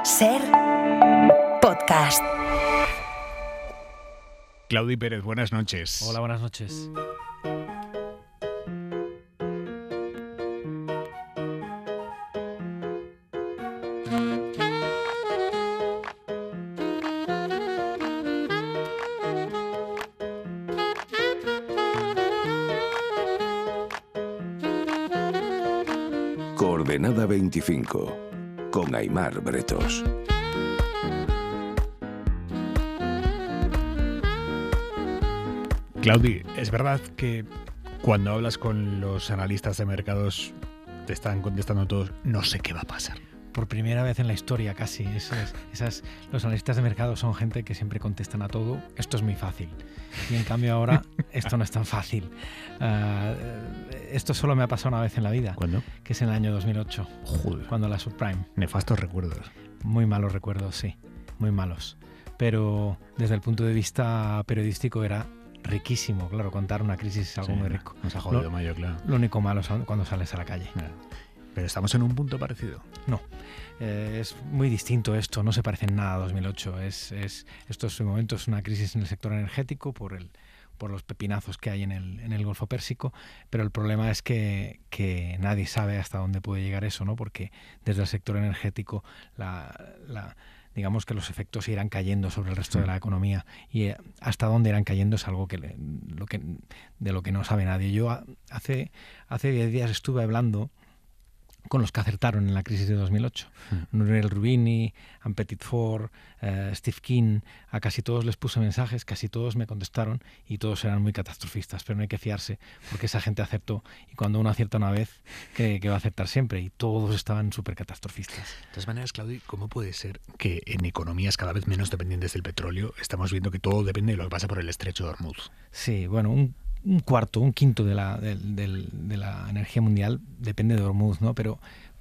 Ser podcast. Claudi Pérez, buenas noches. Hola, buenas noches. Coordenada 25, con Aimar Bretos. Claudi, ¿es verdad que cuando hablas con los analistas de mercados te están contestando todos, no sé qué va a pasar? Por primera vez en la historia casi. Los analistas de mercado son gente que siempre contestan a todo, esto es muy fácil. Y en cambio ahora esto no es tan fácil. Esto solo me ha pasado una vez en la vida. ¿Cuándo? Que es en el año 2008. Joder. Cuando la subprime. Nefastos recuerdos. Muy malos recuerdos, sí. Muy malos. Pero desde el punto de vista periodístico era riquísimo. Claro, contar una crisis es algo muy rico. Nos ha jodido Mayo, claro. Lo único malo es cuando sales a la calle. Pero estamos en un punto parecido. No, es muy distinto esto, no se parece en nada a 2008. Esto es un momento, es una crisis en el sector energético por los pepinazos que hay en el Golfo Pérsico, pero el problema es que nadie sabe hasta dónde puede llegar eso, ¿no? Porque desde el sector energético digamos que los efectos irán cayendo sobre el resto de la economía, y hasta dónde irán cayendo es algo de lo que no sabe nadie. Yo hace 10 días estuve hablando con los que acertaron en la crisis de 2008. Nouriel Roubini, Anne Petitfort, Steve King, a casi todos les puse mensajes, casi todos me contestaron y todos eran muy catastrofistas, pero no hay que fiarse porque esa gente acertó, y cuando uno acierta una vez, que va a acertar siempre, y todos estaban súper catastrofistas. De todas maneras, Claudi, ¿cómo puede ser que en economías cada vez menos dependientes del petróleo estamos viendo que todo depende de lo que pasa por el estrecho de Hormuz? Sí, bueno, un quinto de la energía mundial depende de Hormuz, ¿no? Pero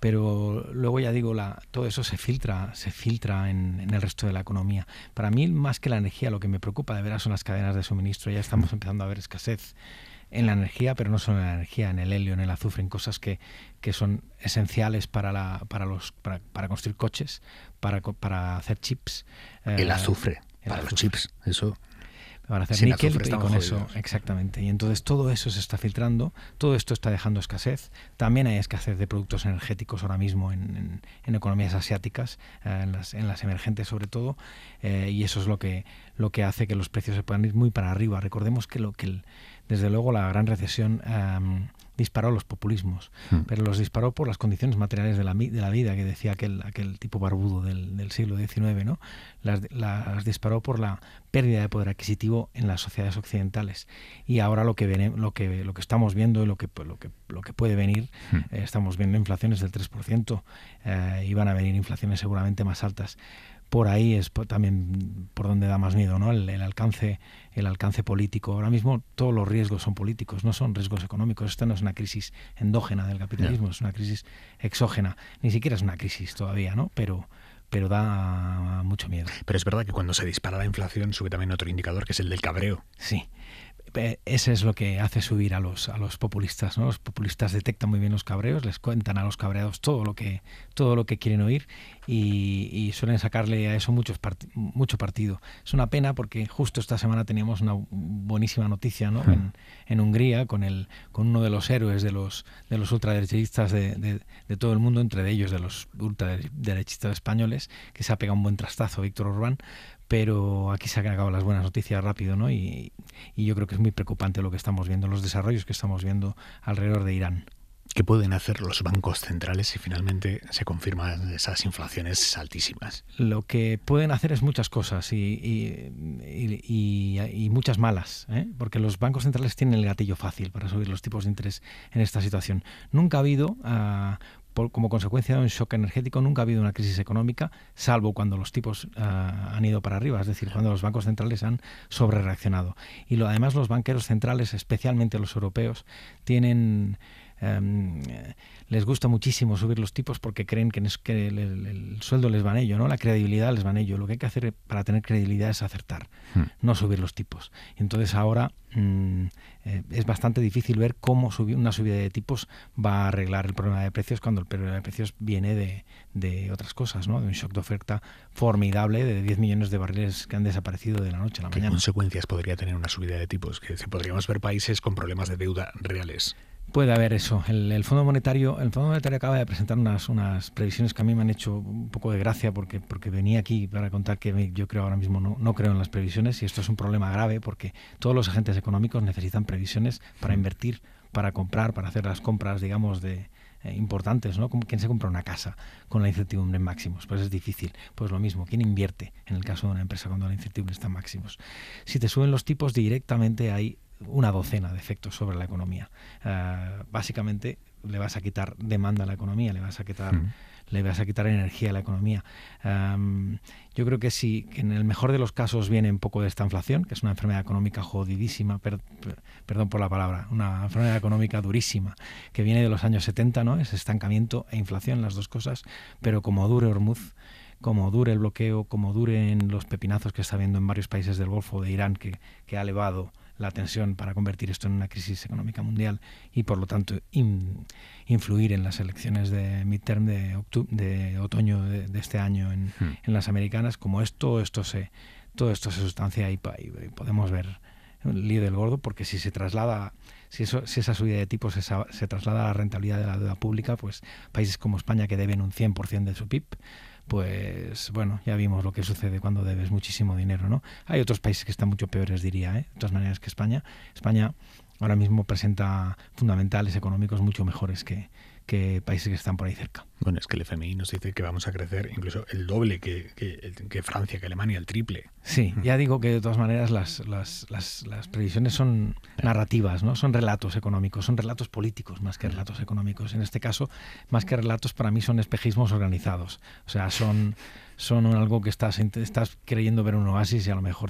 luego ya digo, todo eso se filtra en el resto de la economía. Para mí, más que la energía, lo que me preocupa de veras son las cadenas de suministro. Ya estamos empezando a ver escasez en la energía, pero no solo en la energía, en el helio, en el azufre, en cosas que son esenciales para construir coches, para hacer chips. El azufre, para los chips, eso. Para hacer sin níquel, azufre y con jodidos. eso, exactamente. Y entonces todo eso se está filtrando, todo esto está dejando escasez. También hay escasez de productos energéticos ahora mismo en economías asiáticas, en las emergentes sobre todo, y eso es lo que hace que los precios se puedan ir muy para arriba. Recordemos que desde luego la gran recesión disparó los populismos, pero los disparó por las condiciones materiales de la vida, que decía aquel tipo barbudo del siglo XIX, ¿no? Las disparó por la pérdida de poder adquisitivo en las sociedades occidentales. Y ahora lo que estamos viendo y lo que puede venir, estamos viendo inflaciones del 3%, y van a venir inflaciones seguramente más altas. Por ahí es también por donde da más miedo, ¿no? El alcance político. Ahora mismo todos los riesgos son políticos, no son riesgos económicos. Esta no es una crisis endógena del capitalismo, es una crisis exógena. Ni siquiera es una crisis todavía, ¿no? Pero da mucho miedo. Pero es verdad que cuando se dispara la inflación sube también otro indicador, que es el del cabreo. Sí. Ese es lo que hace subir a los populistas, ¿no? Los populistas detectan muy bien los cabreos, les cuentan a los cabreados todo lo que quieren oír, y suelen sacarle a eso mucho partido. Es una pena porque justo esta semana teníamos una buenísima noticia, ¿no? En Hungría, con uno de los héroes de los ultraderechistas de todo el mundo, entre ellos de los ultraderechistas españoles, que se ha pegado un buen trastazo, Víctor Orbán. Pero aquí se han acabado las buenas noticias rápido, ¿no? Y yo creo que es muy preocupante lo que estamos viendo, los desarrollos que estamos viendo alrededor de Irán. ¿Qué pueden hacer los bancos centrales si finalmente se confirman esas inflaciones altísimas? Lo que pueden hacer es muchas cosas y muchas malas, ¿eh? Porque los bancos centrales tienen el gatillo fácil para subir los tipos de interés en esta situación. Nunca ha habido... como consecuencia de un shock energético, nunca ha habido una crisis económica, salvo cuando los tipos han ido para arriba, es decir, cuando los bancos centrales han sobrereaccionado. Y además los banqueros centrales, especialmente los europeos, tienen les gusta muchísimo subir los tipos porque creen que el sueldo les va en ello, ¿no? La credibilidad les va en ello. Lo que hay que hacer para tener credibilidad es acertar, no subir los tipos. Entonces ahora es bastante difícil ver cómo una subida de tipos va a arreglar el problema de precios cuando el problema de precios viene de otras cosas, ¿no? De un shock de oferta formidable de 10 millones de barriles que han desaparecido de la noche a la mañana. ¿Qué consecuencias podría tener una subida de tipos? Que podríamos ver países con problemas de deuda reales. Puede haber eso. El Fondo Monetario acaba de presentar unas previsiones que a mí me han hecho un poco de gracia porque venía aquí para contar que yo creo ahora mismo no creo en las previsiones, y esto es un problema grave porque todos los agentes económicos necesitan previsiones para invertir, para comprar, para hacer las compras, digamos, importantes, ¿no? Como ¿quién se compra una casa con la incertidumbre en máximos? Pues es difícil. Pues lo mismo, ¿quién invierte en el caso de una empresa cuando la incertidumbre está en máximos? Si te suben los tipos, directamente hay una docena de efectos sobre la economía. Básicamente le vas a quitar demanda a la economía, le vas a quitar energía a la economía. Yo creo que sí, que en el mejor de los casos viene un poco de esta inflación, que es una enfermedad económica jodidísima, perdón por la palabra, una enfermedad económica durísima, que viene de los años 70, ¿no? Es estancamiento e inflación, las dos cosas, pero como dure Hormuz, como dure el bloqueo, como duren los pepinazos que está habiendo en varios países del Golfo, de Irán, que ha elevado la tensión para convertir esto en una crisis económica mundial y por lo tanto influir en las elecciones de midterm de otoño de este año en las americanas, como todo esto se sustancia y podemos ver el lío del gordo, porque si esa subida de tipos se traslada a la rentabilidad de la deuda pública, pues países como España, que deben un 100% de su PIB, pues bueno, ya vimos lo que sucede cuando debes muchísimo dinero, ¿no? Hay otros países que están mucho peores, diría, de todas maneras, que España. España ahora mismo presenta fundamentales económicos mucho mejores que países que están por ahí cerca. Bueno, es que el FMI nos dice que vamos a crecer incluso el doble que Francia, que Alemania, el triple. Sí, ya digo que de todas maneras las previsiones son narrativas, ¿no? Son relatos económicos, son relatos políticos más que relatos económicos. En este caso, más que relatos, para mí son espejismos organizados. O sea, son algo que estás creyendo ver un oasis y a lo mejor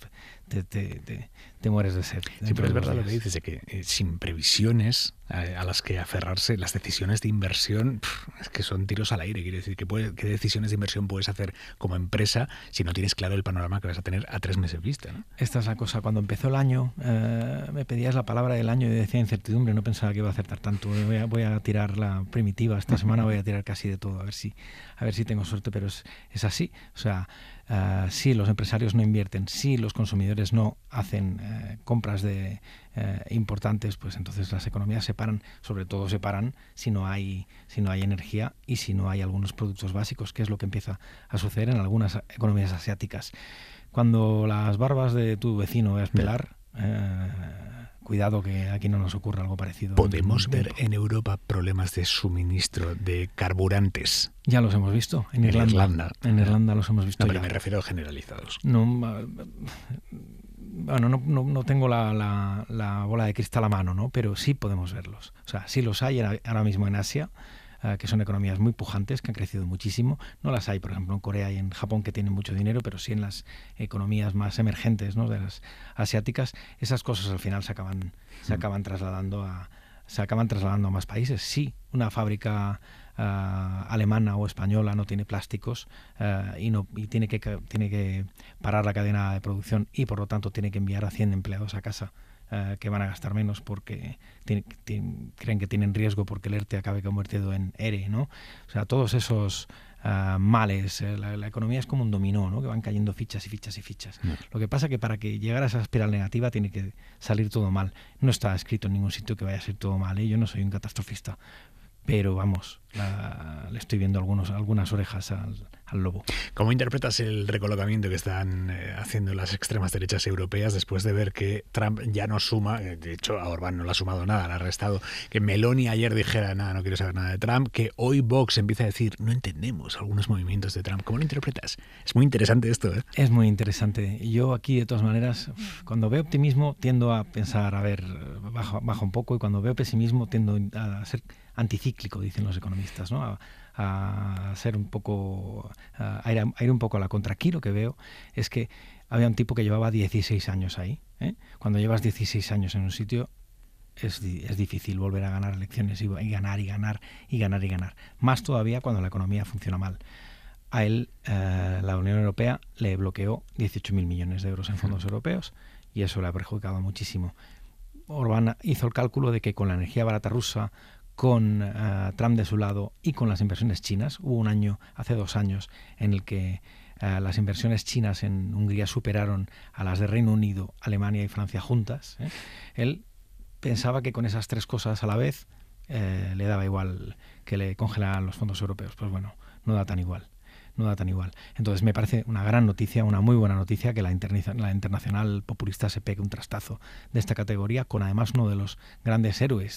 te mueres de sed. Sí, pero es verdad lo que dices, de que sin previsiones a las que aferrarse, las decisiones de inversión es que son tiros al aire. Quiere decir, ¿qué decisiones de inversión puedes hacer como empresa si no tienes claro el panorama que vas a tener a 3 meses vista, ¿no? Esta es la cosa. Cuando empezó el año, me pedías la palabra del año y decía incertidumbre. No pensaba que iba a acertar tanto. Voy a tirar la primitiva. Esta semana voy a tirar casi de todo, a ver si tengo suerte, pero es así. O sea, si los empresarios no invierten, si los consumidores no hacen compras importantes, pues entonces las economías se paran. Sobre todo se paran si no hay energía y si no hay algunos productos básicos, que es lo que empieza a suceder en algunas economías asiáticas. Cuando las barbas de tu vecino veas pelar, cuidado que aquí no nos ocurra algo parecido. ¿Podemos ver en Europa problemas de suministro de carburantes? Ya los hemos visto en Irlanda. En Irlanda los hemos visto. No, pero me refiero a generalizados. Bueno, no tengo la bola de cristal a mano, ¿no? Pero sí podemos verlos. O sea, sí los hay ahora mismo en Asia, que son economías muy pujantes, que han crecido muchísimo. No las hay, por ejemplo, en Corea y en Japón, que tienen mucho dinero, pero sí en las economías más emergentes, ¿no? De las asiáticas. Esas cosas al final se acaban trasladando a más países. Sí, una fábrica alemana o española no tiene plásticos y tiene que parar la cadena de producción y por lo tanto tiene que enviar a 100 empleados a casa que van a gastar menos porque creen que tienen riesgo porque el ERTE acabe convertido en ERE, ¿no? O sea, todos esos males, la economía es como un dominó, ¿no? Que van cayendo fichas y fichas y fichas. Lo que pasa que para que llegara a esa espiral negativa tiene que salir todo mal. No está escrito en ningún sitio que vaya a ser todo mal, ¿eh? Yo no soy un catastrofista, pero vamos, le estoy viendo algunas orejas al lobo. ¿Cómo interpretas el recolocamiento que están haciendo las extremas derechas europeas después de ver que Trump ya no suma? De hecho, a Orbán no le ha sumado nada, le ha restado. Que Meloni ayer dijera, nada, no quiero saber nada de Trump. Que hoy Vox empieza a decir, no entendemos algunos movimientos de Trump. ¿Cómo lo interpretas? Es muy interesante esto, ¿eh? Es muy interesante. Yo aquí, de todas maneras, cuando veo optimismo tiendo a pensar, a ver, baja un poco, y cuando veo pesimismo tiendo a ser anticíclico, dicen los economistas, ¿no? A ser un poco, a ir un poco a la contra. Aquí lo que veo es que había un tipo que llevaba 16 años ahí, ¿eh? Cuando llevas 16 años en un sitio, es difícil volver a ganar elecciones y ganar. Más todavía cuando la economía funciona mal. A él, la Unión Europea le bloqueó 18.000 millones de euros en fondos europeos y eso le ha perjudicado muchísimo. Orbán hizo el cálculo de que con la energía barata rusa, con Trump de su lado y con las inversiones chinas, hubo un año, hace 2 años, en el que las inversiones chinas en Hungría superaron a las de Reino Unido, Alemania y Francia juntas. Él pensaba que con esas 3 cosas a la vez le daba igual que le congelaran los fondos europeos. Pues bueno, no da tan igual. Entonces me parece una gran noticia, una muy buena noticia que la internacional populista se pegue un trastazo de esta categoría con además uno de los grandes héroes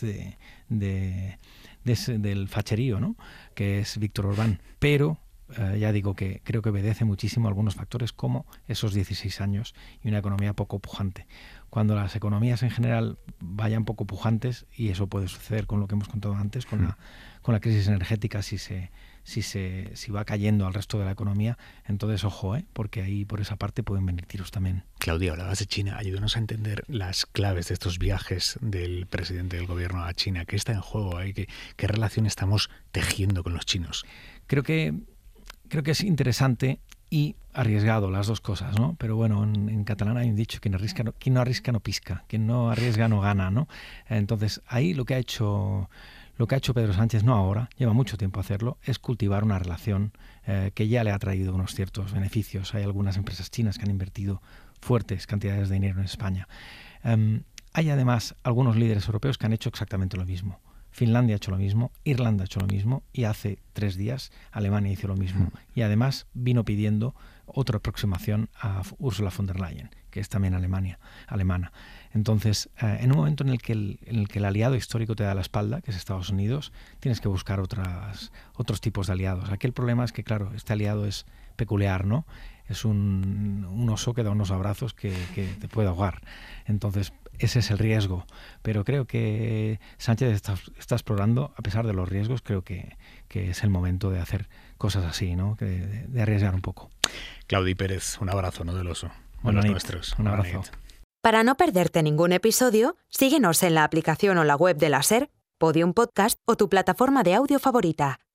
del facherío, ¿no? Que es Víctor Orbán. Pero ya digo que creo que obedece muchísimo a algunos factores como esos 16 años y una economía poco pujante. Cuando las economías en general vayan poco pujantes, y eso puede suceder con lo que hemos contado antes, con la crisis energética, si va cayendo al resto de la economía, entonces ojo, porque ahí por esa parte pueden venir tiros también. Claudia, hablabas de China. Ayúdanos a entender las claves de estos viajes del presidente del gobierno a China. ¿Qué está en juego ahí? ¿Qué relación estamos tejiendo con los chinos? Creo que es interesante y arriesgado las dos cosas, ¿no? Pero bueno, en catalán hay un dicho: quien no arrisca no pisca, quien no arriesga no gana, ¿no? Entonces ahí lo que ha hecho Pedro Sánchez, no ahora, lleva mucho tiempo hacerlo, es cultivar una relación que ya le ha traído unos ciertos beneficios. Hay algunas empresas chinas que han invertido fuertes cantidades de dinero en España. Hay además algunos líderes europeos que han hecho exactamente lo mismo. Finlandia ha hecho lo mismo, Irlanda ha hecho lo mismo y hace 3 días Alemania hizo lo mismo. Y además vino pidiendo otra aproximación a Ursula von der Leyen, que es también alemana. Entonces, en un momento en el que el aliado histórico te da la espalda, que es Estados Unidos, tienes que buscar otros tipos de aliados. Aquí el problema es que, claro, este aliado es peculiar, ¿no? Es un oso que da unos abrazos que te puede ahogar. Entonces, ese es el riesgo. Pero creo que Sánchez está explorando, a pesar de los riesgos, creo que es el momento de hacer cosas así, ¿no? De arriesgar un poco. Claudi Pérez, un abrazo, ¿no? Del oso. Buenos nuestros. Un abrazo. Para no perderte ningún episodio, síguenos en la aplicación o la web de la SER, Podium Podcast o tu plataforma de audio favorita.